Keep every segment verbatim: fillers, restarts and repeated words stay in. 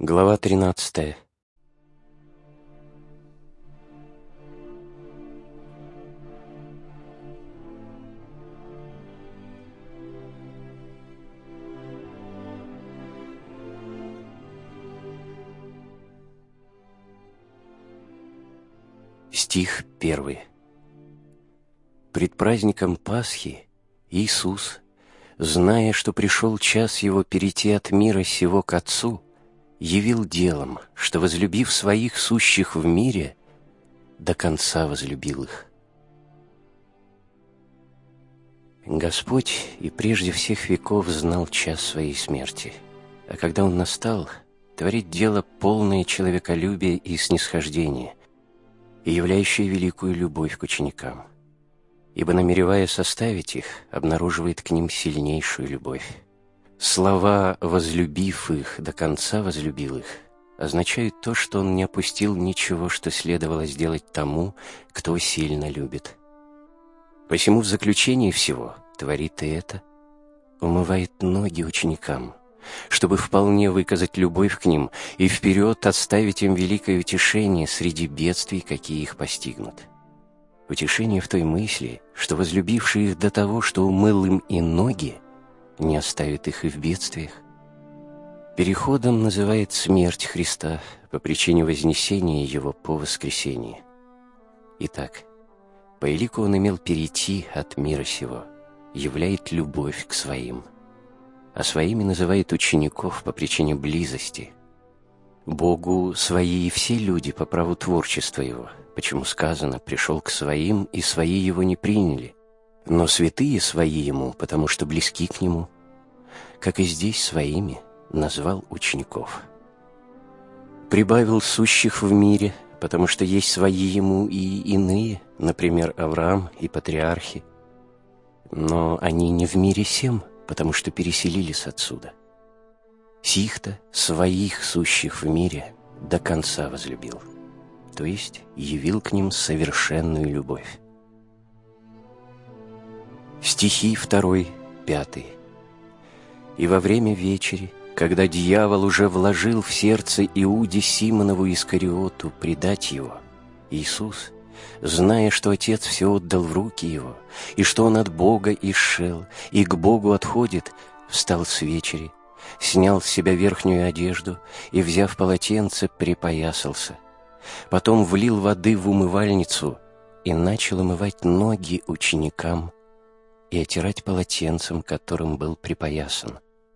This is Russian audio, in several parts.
Глава тринадцатая. Стих первый. Пред праздником Пасхи Иисус, зная, что пришел час Его перейти от мира сего к Отцу, явил делом, что, возлюбив своих сущих в мире, до конца возлюбил их. Господь и прежде всех веков знал час своей смерти, а когда Он настал, творит дело полное человеколюбия и снисхождения, и являющее великую любовь к ученикам, ибо, намеревая составить их, обнаруживает к ним сильнейшую любовь. Слова «возлюбив их, до конца возлюбил их» означают то, что Он не опустил ничего, что следовало сделать тому, кто сильно любит. Посему в заключении всего творит и это, умывает ноги ученикам, чтобы вполне выказать любовь к ним и вперед оставить им великое утешение среди бедствий, какие их постигнут. Утешение в той мысли, что возлюбивший их до того, что умыл им и ноги, не оставит их и в бедствиях. Переходом называет смерть Христа по причине вознесения Его по воскресении. Итак, по элику Он имел перейти от мира сего, являет любовь к своим, а своими называет учеников по причине близости. Богу свои и все люди по праву творчества Его, почему сказано «пришел к своим, и свои Его не приняли», но святые свои Ему, потому что близки к Нему, как и здесь своими назвал учеников. Прибавил сущих в мире, потому что есть свои Ему и иные, например, Авраам и патриархи, но они не в мире сем, потому что переселились отсюда. Сих-то своих сущих в мире до конца возлюбил, то есть явил к ним совершенную любовь. Стихи второй, пятый. «И во время вечери, когда дьявол уже вложил в сердце Иуде Симонову Искариоту предать его, Иисус, зная, что Отец все отдал в руки Его, и что Он от Бога исшел, и к Богу отходит, встал с вечери, снял с себя верхнюю одежду и, взяв полотенце, припоясался. Потом влил воды в умывальницу и начал омывать ноги ученикам и отирать полотенцем, которым был припоясан».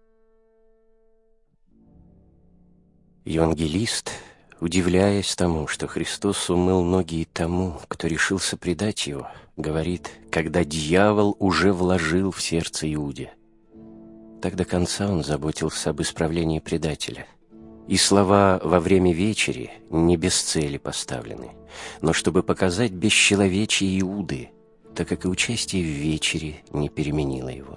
Евангелист, удивляясь тому, что Христос умыл ноги и тому, кто решился предать Его, говорит, когда дьявол уже вложил в сердце Иуде. Так до конца он заботился об исправлении предателя. И слова «во время вечери» не без цели поставлены, но чтобы показать бесчеловечие Иуды, так как и участие в вечере не переменило его.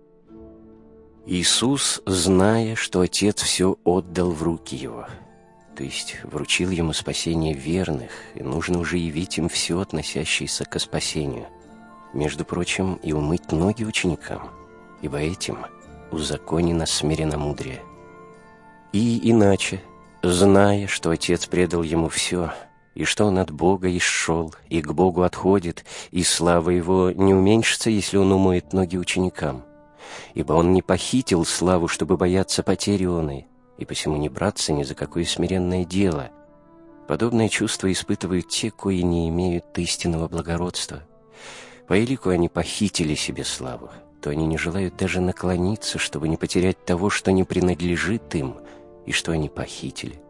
Иисус, зная, что Отец все отдал в руки Его, то есть вручил Ему спасение верных, и нужно уже явить им все, относящееся к спасению, между прочим, и умыть ноги ученикам, ибо этим узаконено смиренномудрие. И иначе, зная, что Отец предал Ему все, и что Он от Бога исшел, и к Богу отходит, и слава Его не уменьшится, если Он умоет ноги ученикам, ибо Он не похитил славу, чтобы бояться потери оной, и посему не браться ни за какое смиренное дело. Подобное чувство испытывают те, кои не имеют истинного благородства. По элику они похитили себе славу, то они не желают даже наклониться, чтобы не потерять того, что не принадлежит им, и что они похитили.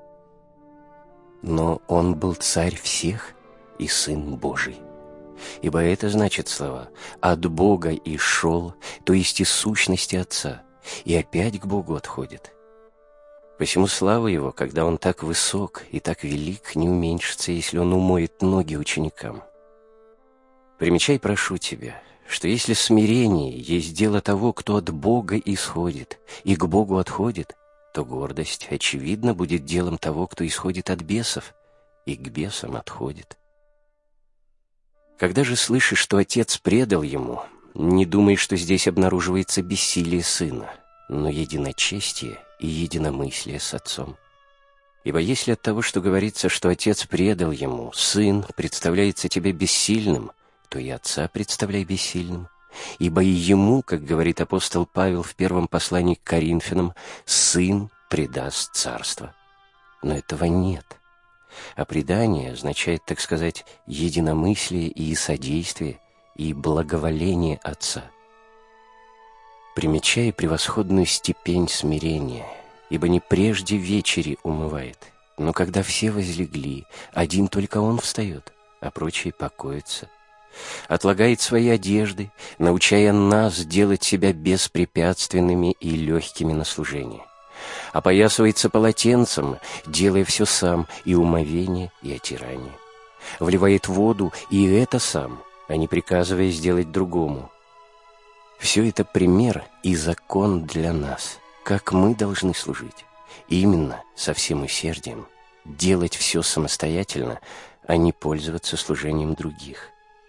Но Он был Царь всех и Сын Божий. Ибо это значит слова «от Бога исшел», то есть из сущности Отца, и опять к Богу отходит. Посему слава Его, когда Он так высок и так велик, не уменьшится, если Он умоет ноги ученикам. Примечай, прошу тебя, что если смирение есть дело того, кто от Бога исходит и к Богу отходит, то гордость, очевидно, будет делом того, кто исходит от бесов и к бесам отходит. Когда же слышишь, что Отец предал Ему, не думай, что здесь обнаруживается бессилие Сына, но единочестие и единомыслие с Отцом. Ибо если от того, что говорится, что отец предал ему, сын представляется тебе бессильным, то и отца представляй бессильным. Ибо и ему, как говорит апостол Павел в первом послании к Коринфянам, сын предаст царство. Но этого нет. А предание означает, так сказать, единомыслие и содействие, и благоволение отца. Примечай превосходную степень смирения, ибо не прежде вечери умывает, но когда все возлегли, один только он встает, а прочие покоятся. Отлагает свои одежды, научая нас делать себя беспрепятственными и легкими на служение. Опоясывается полотенцем, делая все сам, и умовение, и отирание. Вливает воду, и это сам, а не приказывая сделать другому. Все это пример и закон для нас, как мы должны служить. Именно со всем усердием, делать все самостоятельно, а не пользоваться служением других.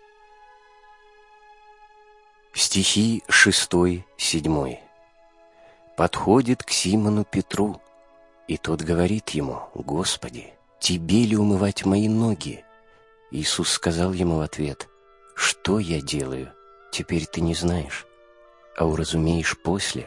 Стихи шестой, седьмой. Подходит к Симону Петру, и тот говорит ему: «Господи, тебе ли умывать мои ноги?» Иисус сказал ему в ответ: «Что я делаю, теперь ты не знаешь, а уразумеешь после».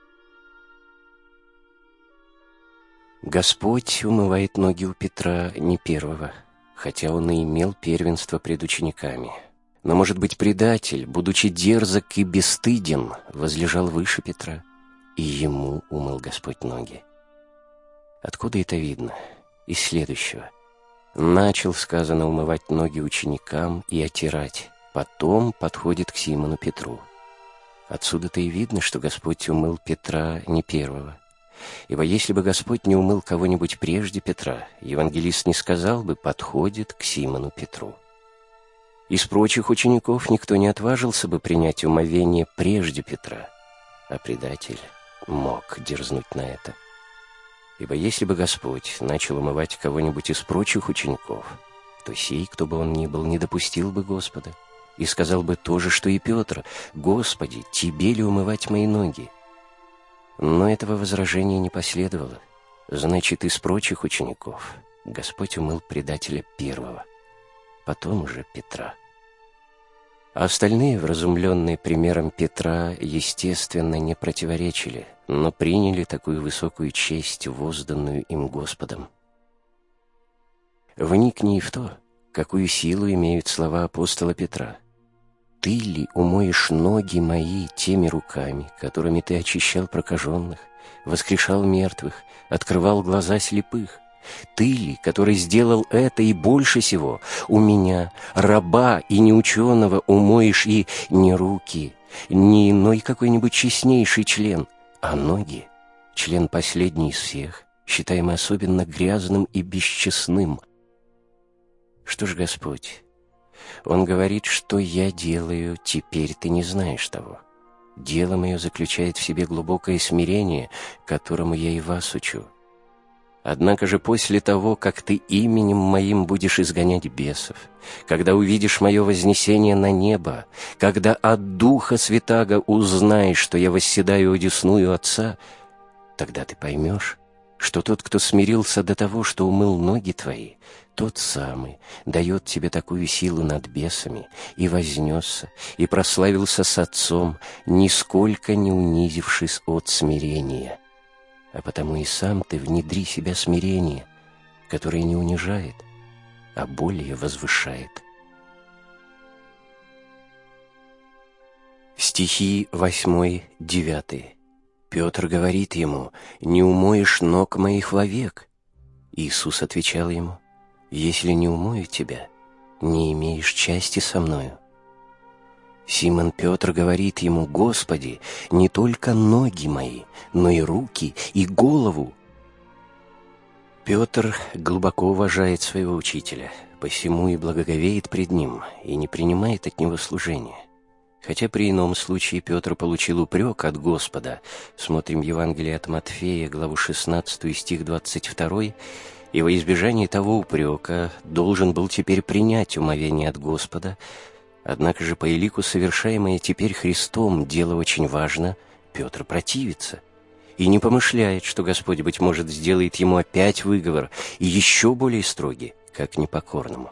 Господь умывает ноги у Петра не первого, хотя он и имел первенство пред учениками. Но, может быть, предатель, будучи дерзок и бесстыден, возлежал выше Петра, и ему умыл Господь ноги. Откуда это видно? Из следующего. Начал, сказано, умывать ноги ученикам и отирать, потом подходит к Симону Петру. Отсюда-то и видно, что Господь умыл Петра не первого. Ибо если бы Господь не умыл кого-нибудь прежде Петра, евангелист не сказал бы «подходит к Симону Петру». Из прочих учеников никто не отважился бы принять умовение прежде Петра, а предатель мог дерзнуть на это. Ибо если бы Господь начал умывать кого-нибудь из прочих учеников, то сей, кто бы он ни был, не допустил бы Господа и сказал бы то же, что и Петр: «Господи, тебе ли умывать мои ноги?» Но этого возражения не последовало. Значит, из прочих учеников Господь умыл предателя первого, потом уже Петра. А остальные, вразумленные примером Петра, естественно, не противоречили, но приняли такую высокую честь, возданную им Господом. Вникни и в то, какую силу имеют слова апостола Петра. «Ты ли умоешь ноги мои теми руками, которыми ты очищал прокаженных, воскрешал мертвых, открывал глаза слепых? Ты ли, который сделал это и больше сего, у меня, раба и неученого, умоешь и не руки, не иной какой-нибудь честнейший член, а ноги, член последний из всех, считаемый особенно грязным и бесчестным?» Что ж, Господь, Он говорит, что я делаю, теперь ты не знаешь того. Дело мое заключает в себе глубокое смирение, которому я и вас учу. Однако же после того, как ты именем моим будешь изгонять бесов, когда увидишь мое вознесение на небо, когда от Духа Святаго узнаешь, что я восседаю одесную Отца, тогда ты поймешь, что тот, кто смирился до того, что умыл ноги твои, тот самый дает тебе такую силу над бесами, и вознесся, и прославился с Отцом, нисколько не унизившись от смирения. А потому и сам ты внедри себя смирение, которое не унижает, а более возвышает. Стихи восьмой, девятый. Петр говорит ему: «Не умоешь ног моих вовек». Иисус отвечал ему: «Если не умою тебя, не имеешь части со мною». Симон Петр говорит ему: «Господи, не только ноги мои, но и руки, и голову». Петр глубоко уважает своего учителя, посему и благоговеет пред ним, и не принимает от него служения. Хотя при ином случае Петр получил упрек от Господа, смотрим Евангелие от Матфея, главу шестнадцатую, стих двадцать два, и во избежание того упрека должен был теперь принять умовение от Господа. Однако же по элику совершаемое теперь Христом дело очень важно, Петр противится, и не помышляет, что Господь, быть может, сделает ему опять выговор, и еще более строгий, как непокорному.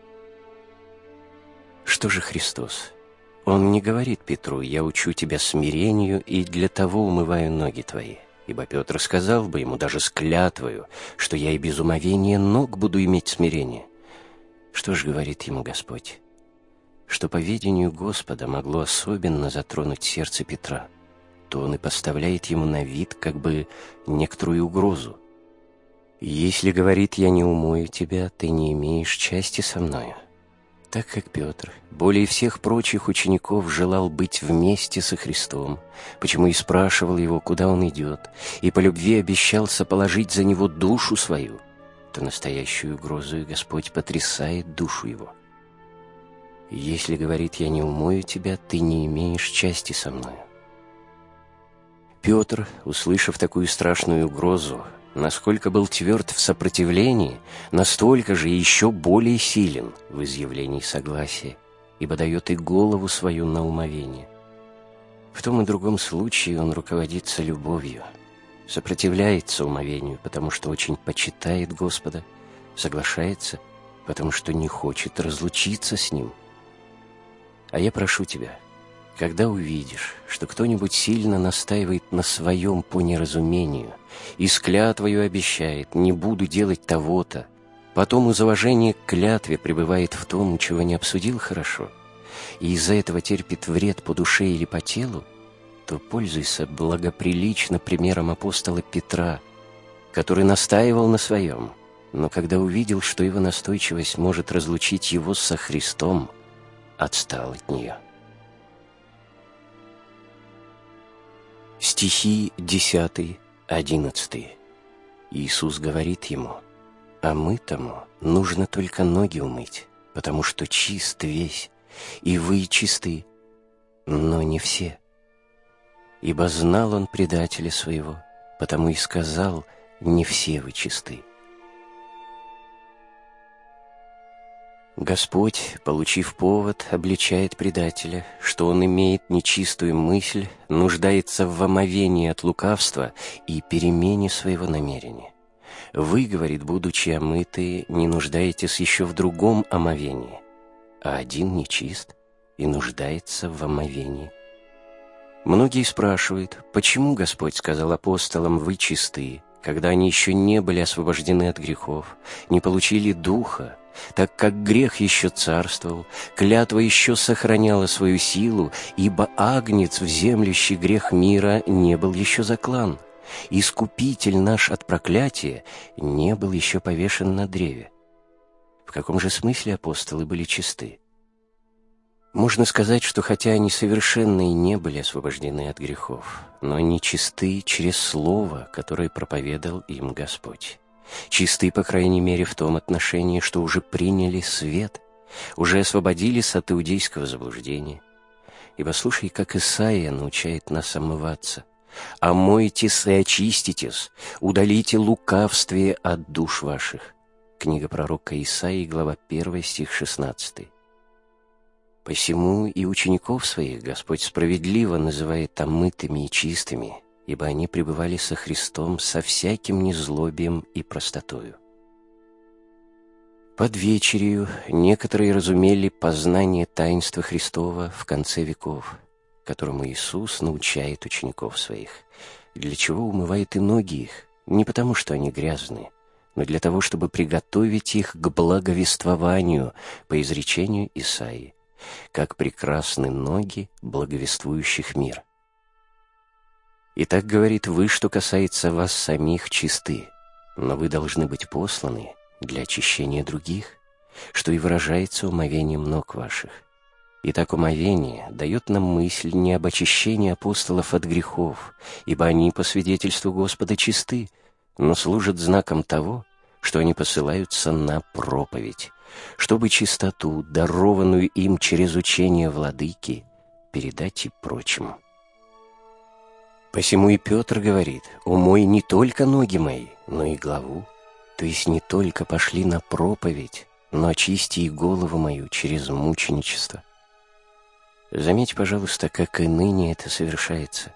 Что же Христос? Он не говорит Петру: «Я учу тебя смирению, и для того умываю ноги твои». Ибо Петр сказал бы ему даже с клятвою, что я и без умовения ног буду иметь смирение. Что ж говорит ему Господь? Что по ведению Господа могло особенно затронуть сердце Петра, то он и поставляет ему на вид как бы некоторую угрозу. «Если, — говорит, — я не умою тебя, ты не имеешь части со мною». Так как Петр, более всех прочих учеников, желал быть вместе со Христом, почему и спрашивал его, куда он идет, и по любви обещался положить за него душу свою, то настоящую угрозу Господь потрясает душу его. «Если, — говорит, — я не умою тебя, ты не имеешь части со мною». Петр, услышав такую страшную угрозу, насколько был тверд в сопротивлении, настолько же и еще более силен в изъявлении согласия, ибо дает и голову свою на умовение. В том и другом случае он руководится любовью, сопротивляется умовению, потому что очень почитает Господа, соглашается, потому что не хочет разлучиться с Ним. А я прошу тебя, когда увидишь, что кто-нибудь сильно настаивает на своем по неразумению и с клятвою обещает: «Не буду делать того-то», потом из уважения к клятве пребывает в том, чего не обсудил хорошо, и из-за этого терпит вред по душе или по телу, то пользуйся благоприлично примером апостола Петра, который настаивал на своем, но когда увидел, что его настойчивость может разлучить его со Христом, отстал от нее. Стихи десятый, одиннадцатый. Иисус говорит ему: «А мытому нужно только ноги умыть, потому что чист весь, и вы чисты, но не все. Ибо знал он предателя своего, потому и сказал: не все вы чисты». Господь, получив повод, обличает предателя, что он имеет нечистую мысль, нуждается в омовении от лукавства и перемене своего намерения. Вы, говорит, будучи омытые, не нуждаетесь еще в другом омовении, а один нечист и нуждается в омовении. Многие спрашивают, почему Господь сказал апостолам: «Вы чисты», когда они еще не были освобождены от грехов, не получили Духа, так как грех еще царствовал, клятва еще сохраняла свою силу, ибо агнец, вземлющий грех мира, не был еще заклан, Искупитель наш от проклятия не был еще повешен на древе. В каком же смысле апостолы были чисты? Можно сказать, что хотя они совершенно и не были освобождены от грехов, но они чисты через Слово, которое проповедал им Господь. Чисты, по крайней мере, в том отношении, что уже приняли свет, уже освободились от иудейского заблуждения. Ибо слушай, как Исаия научает нас омываться: «Омойтесь и очиститесь, удалите лукавствие от душ ваших». Книга пророка Исаии, глава первая, стих шестнадцатый. «Посему и учеников своих Господь справедливо называет омытыми и чистыми, ибо они пребывали со Христом со всяким незлобием и простотою». Под вечерью некоторые разумели познание таинства Христова в конце веков, которому Иисус научает учеников своих, для чего умывает и ноги их, не потому что они грязные, но для того, чтобы приготовить их к благовествованию по изречению Исаии, как прекрасны ноги благовествующих мир. Итак, говорит, вы, что касается вас самих, чисты, но вы должны быть посланы для очищения других, что и выражается умовением ног ваших. Итак, умовение дает нам мысль не об очищении апостолов от грехов, ибо они, по свидетельству Господа, чисты, но служат знаком того, что они посылаются на проповедь, чтобы чистоту, дарованную им через учение владыки, передать и прочим. Посему и Петр говорит: «Умой не только ноги мои, но и главу». То есть не только пошли на проповедь, но очисти и голову мою через мученичество. Заметь, пожалуйста, как и ныне это совершается.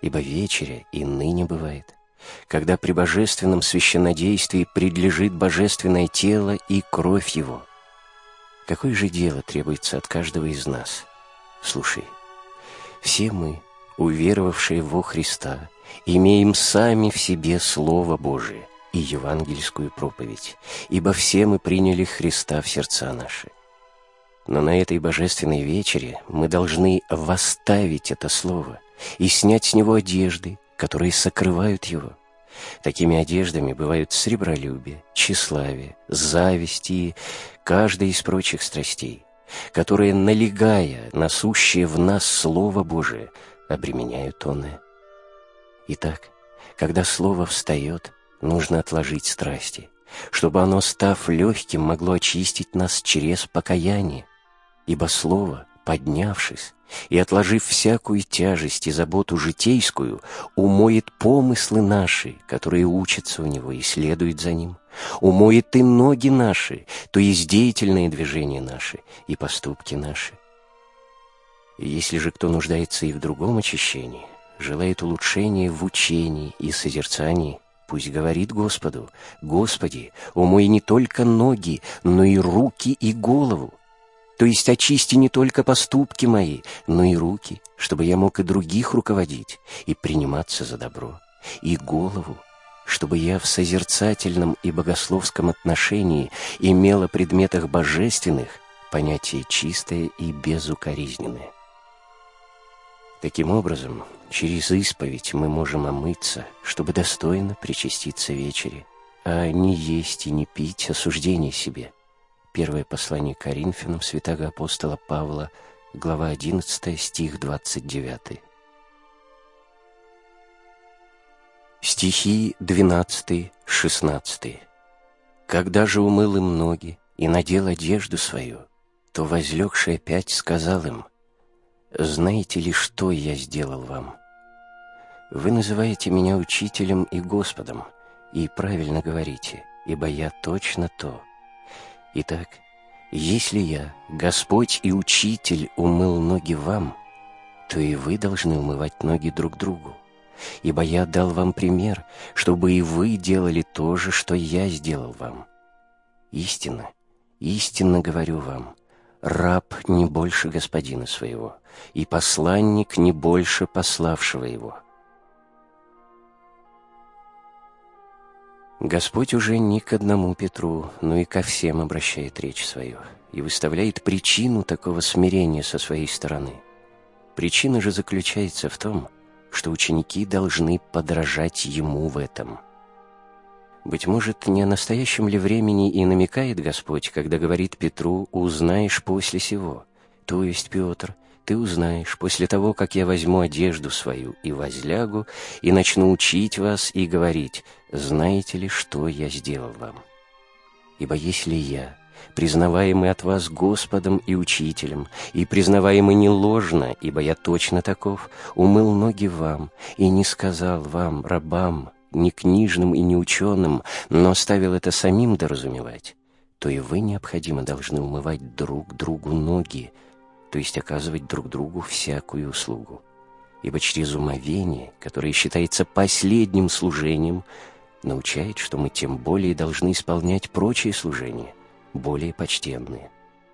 ибо вечеря и ныне бывает, когда при божественном священнодействии предлежит божественное тело и кровь Его. Какое же дело требуется от каждого из нас? Слушай, все мы, уверовавшие во Христа, имеем сами в себе Слово Божие и евангельскую проповедь, ибо все мы приняли Христа в сердца наши. Но на этой божественной вечере мы должны восставить это Слово и снять с него одежды, которые сокрывают его. Такими одеждами бывают сребролюбие, тщеславие, зависть и каждая из прочих страстей, которые, налегая на сущее в нас Слово Божие, обременяют оное. Итак, когда Слово встает, нужно отложить страсти, чтобы оно, став легким, могло очистить нас через покаяние, ибо Слово, поднявшись и отложив всякую тяжесть и заботу житейскую, умоет помыслы наши, которые учатся у него и следуют за ним, умоет и ноги наши, то есть деятельные движения наши и поступки наши. И если же кто нуждается и в другом очищении, желает улучшения в учении и созерцании, пусть говорит Господу: «Господи, умой не только ноги, но и руки и голову». То есть очисти не только поступки мои, но и руки, чтобы я мог и других руководить и приниматься за добро, и голову, чтобы я в созерцательном и богословском отношении имел о предметах божественных понятие чистое и безукоризненное. Таким образом, через исповедь мы можем омыться, чтобы достойно причаститься вечере, а не есть и не пить осуждение себе. Первое послание к Коринфянам святого апостола Павла, глава одиннадцатая, стих двадцать девятый. Стихи двенадцатый, шестнадцатый. «Когда же умыл им ноги и надел одежду свою, то, возлегший опять, сказал им: знаете ли, что я сделал вам? Вы называете меня учителем и Господом, и правильно говорите, ибо я точно то. Итак, если я, Господь и Учитель, умыл ноги вам, то и вы должны умывать ноги друг другу, ибо я дал вам пример, чтобы и вы делали то же, что я сделал вам. Истинно, истинно говорю вам, раб не больше господина своего, и посланник не больше пославшего его». Господь уже не к одному Петру, но и ко всем обращает речь свою и выставляет причину такого смирения со своей стороны. Причина же заключается в том, что ученики должны подражать Ему в этом. Быть может, не о настоящем ли времени и намекает Господь, когда говорит Петру: «Узнаешь после сего», то есть, Петр, ты узнаешь после того, как я возьму одежду свою и возлягу, и начну учить вас и говорить: знаете ли, что я сделал вам? Ибо если я, признаваемый от вас Господом и Учителем, и признаваемый не ложно, ибо я точно таков, умыл ноги вам и не сказал вам, рабам, не книжным и не ученым, но оставил это самим доразумевать, то и вы необходимо должны умывать друг другу ноги, то есть оказывать друг другу всякую услугу. Ибо через умовение, которое считается последним служением, научает, что мы тем более должны исполнять прочие служения, более почтенные.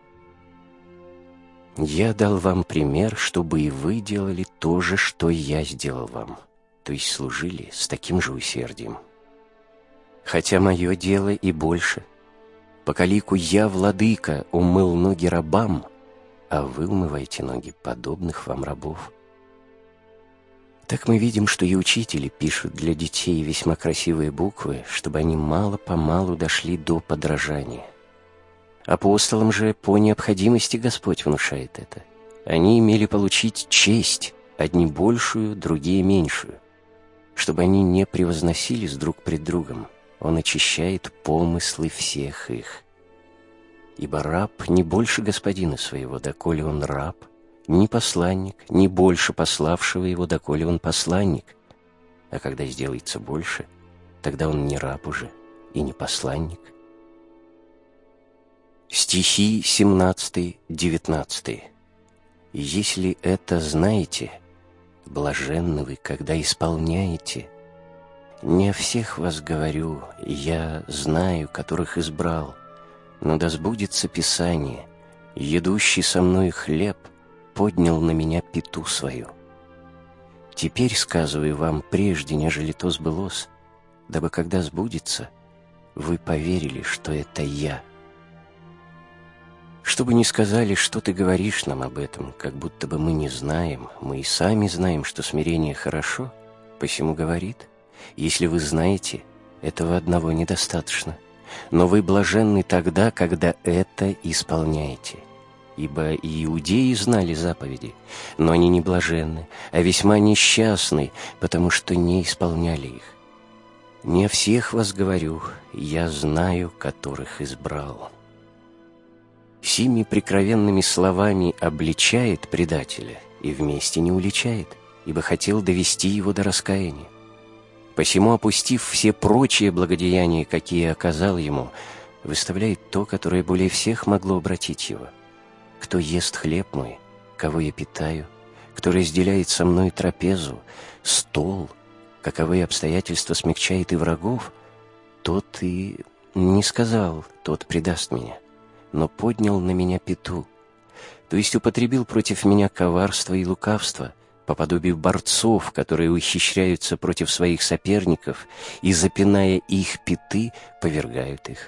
«Я дал вам пример, чтобы и вы делали то же, что я сделал вам», то есть служили с таким же усердием. «Хотя мое дело и больше. Поколику я, владыка, умыл ноги рабам, а вы умываете ноги подобных вам рабов». Так мы видим, что и учители пишут для детей весьма красивые буквы, чтобы они мало-помалу дошли до подражания. Апостолам же по необходимости Господь внушает это. Они имели получить честь, одни большую, другие меньшую. Чтобы они не превозносились друг пред другом, Он очищает помыслы всех их. Ибо раб не больше господина своего, доколе он раб, ни посланник, не больше пославшего его, доколе он посланник. А когда сделается больше, тогда он не раб уже и не посланник. Стихи семнадцатый, девятнадцатый. «Если это знаете, Блаженны вы, когда исполняете. Не о всех вас говорю, я знаю, которых избрал, но да сбудется Писание: едущий со мной хлеб поднял на меня пяту свою. Теперь сказываю вам прежде, нежели то сбылось, дабы, когда сбудется, вы поверили, что это я. Чтобы не сказали, что ты говоришь нам об этом, как будто бы мы не знаем, мы и сами знаем, что смирение хорошо, посему говорит: если вы знаете, этого одного недостаточно, но вы блаженны тогда, когда это исполняете. Ибо и иудеи знали заповеди, но они не блаженны, а весьма несчастны, потому что не исполняли их. Не о всех вас говорю, я знаю, которых избрал. Сими прикровенными словами обличает предателя и вместе не уличает, ибо хотел довести его до раскаяния. Посему, опустив все прочие благодеяния, какие оказал ему, выставляет то, которое более всех могло обратить его. Кто ест хлеб мой, кого я питаю, кто разделяет со мной трапезу, стол, каковые обстоятельства смягчает и врагов, тот и не сказал, тот предаст меня, но поднял на меня пяту, то есть употребил против меня коварство и лукавство, по подобию борцов, которые ухищряются против своих соперников и, запиная их пяты, повергают их.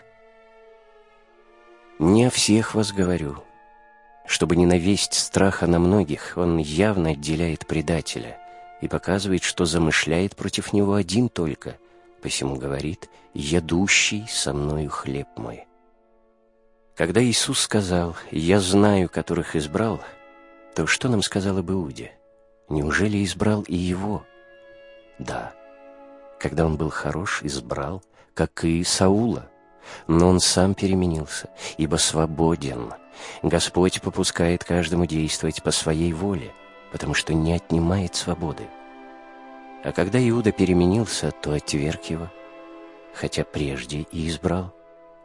Не о всех вас говорю. Чтобы не навесть страха на многих, он явно отделяет предателя и показывает, что замышляет против него один только, посему говорит: «Ядущий со мною хлеб мой». Когда Иисус сказал: «Я знаю, которых избрал», то что нам сказал об Иуде? Неужели избрал и его? Да, когда он был хорош, избрал, как и Саула, но он сам переменился, ибо свободен. Господь попускает каждому действовать по своей воле, потому что не отнимает свободы. А когда Иуда переменился, то отверг его, хотя прежде и избрал.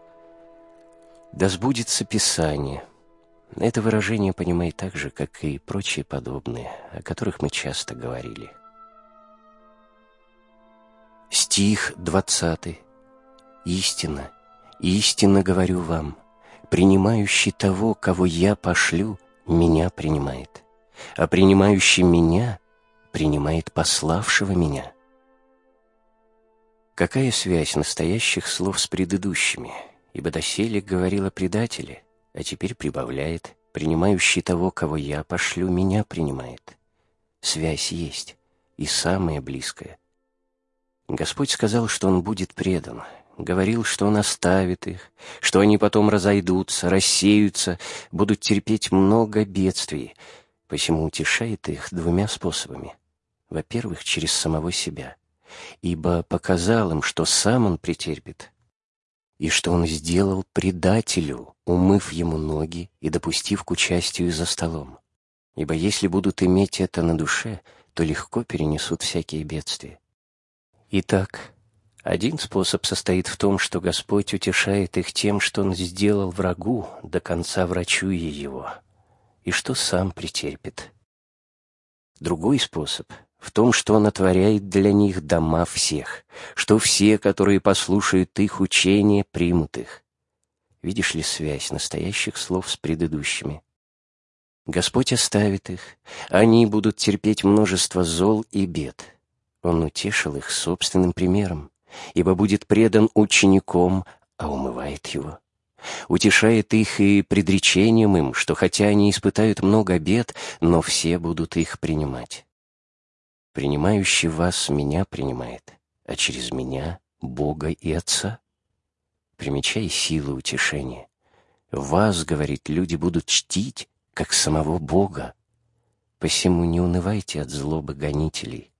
Да сбудется Писание. Это выражение понимай так же, как и прочие подобные, о которых мы часто говорили. Стих двадцатый. «Истина, истинно говорю вам, принимающий того, кого я пошлю, меня принимает, а принимающий меня принимает пославшего меня». Какая связь настоящих слов с предыдущими? Ибо доселе говорил о предателе, а теперь прибавляет: «Принимающий того, кого я пошлю, меня принимает». Связь есть, и самая близкая. Господь сказал, что Он будет предан, говорил, что Он оставит их, что они потом разойдутся, рассеются, будут терпеть много бедствий, посему утешает их двумя способами. Во-первых, через самого себя, ибо показал им, что сам Он претерпит, и что Он сделал предателю, умыв ему ноги и допустив к участию за столом. Ибо если будут иметь это на душе, то легко перенесут всякие бедствия. Итак, один способ состоит в том, что Господь утешает их тем, что Он сделал врагу, до конца врачуя его, и что сам претерпит. Другой способ в том, что Он отворяет для них дома всех, что все, которые послушают их учение, примут их. Видишь ли связь настоящих слов с предыдущими? Господь оставит их, они будут терпеть множество зол и бед. Он утешил их собственным примером, ибо будет предан учеником, а умывает его. Утешает их и предречением им, что хотя они испытают много бед, но все будут их принимать. Принимающий вас меня принимает, а через меня Бога и Отца. Примечай силу утешения. Вас, говорит, люди будут чтить, как самого Бога. Посему не унывайте от злобы гонителей,